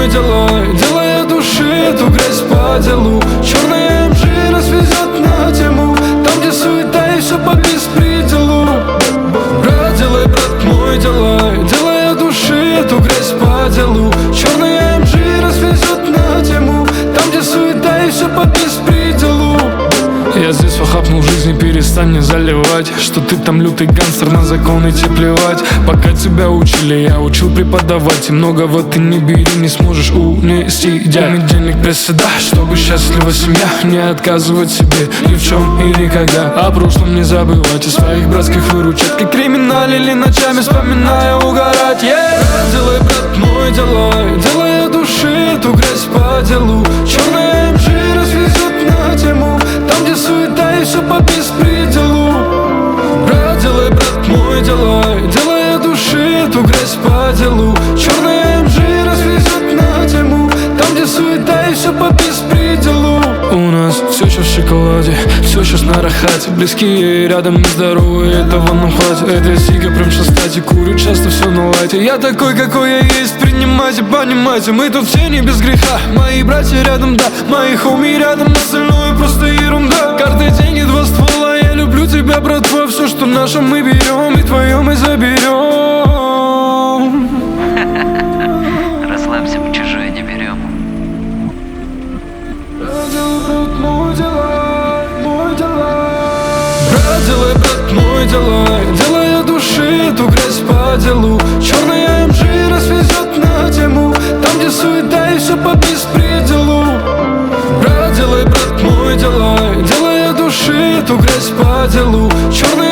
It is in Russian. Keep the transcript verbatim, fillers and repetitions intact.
мой делай, делая души эту грязь по делу. Черная эм джи развезет на тему, там где суета и все по беспределу. Брат, делай, брат мой, делай, делая души эту грязь по делу. Черная эм джи развезет на тему, там где суета и все по беспределу. Я здесь похапнул жизни, перестань не заливать, что ты там лютый гангстер, на законы тебе плевать. Пока тебя учили, я учил преподавать, и многого ты не бери, не сможешь унести. Дай денег без стыда, чтобы счастлива семья, не отказывать себе ни в чем и никогда. О прошлом не забывать, о своих братских выручать, как криминалили ночами, вспоминая угорать. Yeah. Делай, брат мой, делай, делая души эту грязь по делу. Черная эм джи развезет на тему, там где суета и все по беспределу. Брат, делай, брат мой, делай, делая души эту грязь по делу. Черная эм джи развезет на тему, там где суета и все по беспределу. У нас все сейчас в шоколаде, все сейчас на рахате. Близкие рядом, нездоровые, этого нам хватит. Это сига прям сейчас стати, курю часто все на лайте. Я такой, какой я есть, принимайте, понимайте. Мы тут все не без греха, мои братья рядом, да, мои хоми рядом, остальное просто ерунда. Карты, деньги, два ствола, я люблю тебя, братва. Все, что наше, мы берем, и твое мы заберем. Расслабься, мы чужое не берем. Брат, делай, брат мой, делай, делая души эту грязь по делу. Черная эм джи развезет на тему, там где суета и все по беспределу. Брат, делай, брат мой, делай, делая души эту грязь по делу. Черная